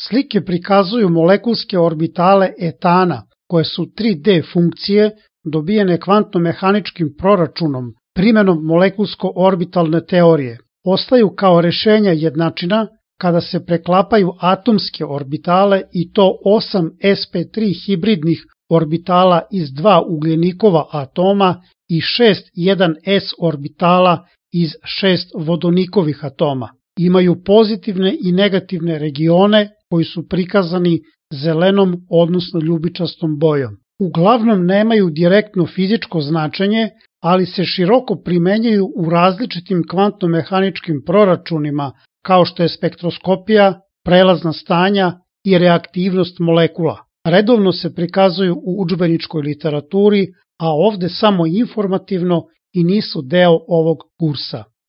Slike prikazuju molekulske orbitale etana, koje su 3D funkcije dobijene kvantno-mehaničkim proračunom, primenom molekulsko-orbitalne teorije. Ostaju kao rešenja jednačina kada se preklapaju atomske orbitale i to 8 sp3 hibridnih orbitala iz 2 ugljenikova atoma i 6 1s orbitala iz 6 vodonikovih atoma. Imaju pozitivne i negativne regione koji su prikazani zelenom, odnosno ljubičastom bojom. Uglavnom nemaju direktno fizičko značenje, ali se široko primenjuju u različitim kvantno-mehaničkim proračunima, kao što je spektroskopija, prelazna stanja i reaktivnost molekula. Redovno se prikazuju u udžbeničkoj literaturi, a ovde samo informativno i nisu deo ovog kursa.